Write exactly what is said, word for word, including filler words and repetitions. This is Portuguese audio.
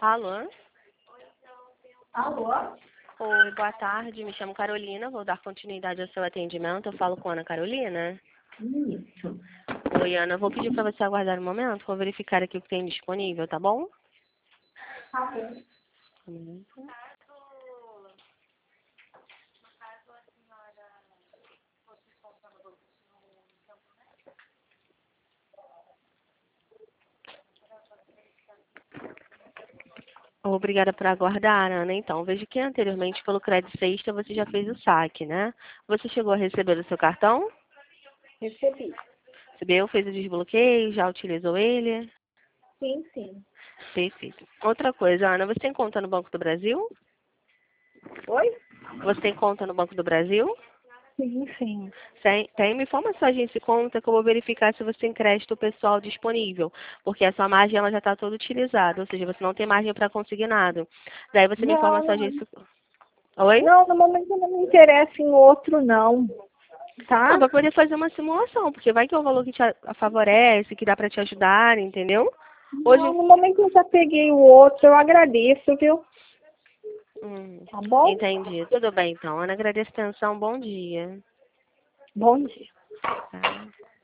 Alô? Alô? Oi, boa tarde. Me chamo Carolina. Vou dar continuidade ao seu atendimento. Eu falo com a Ana Carolina. Isso. Oi, Ana. Vou pedir para você aguardar um momento. Vou verificar aqui o que tem disponível, tá bom? Tá bom. Um minuto. Obrigada por aguardar, Ana. Então, vejo que anteriormente, pelo Crédito Sexta, você já fez o saque, né? Você chegou a receber o seu cartão? Recebi. Recebeu? Fez o desbloqueio? Já utilizou ele? Sim, sim. Perfeito. Outra coisa, Ana, você tem conta no Banco do Brasil? Oi? Você tem conta no Banco do Brasil? Sim, sim. Tem, tem, me informa sua agência e conta que eu vou verificar se você tem crédito pessoal disponível, porque a sua margem ela já está toda utilizada, ou seja, você não tem margem para conseguir nada. Daí você me informa Não, sua não. agência. Oi? Não, no momento não me interessa em outro, não. Não, Tá? para poder fazer uma simulação, porque vai que é um valor que te a- favorece, que dá para te ajudar, entendeu? Não, Hoje. no momento eu já peguei o outro, eu agradeço, viu? Hum, Tá bom? entendi. Tudo bem, então. Ana, agradeço a atenção. Bom dia. Bom dia. Tá.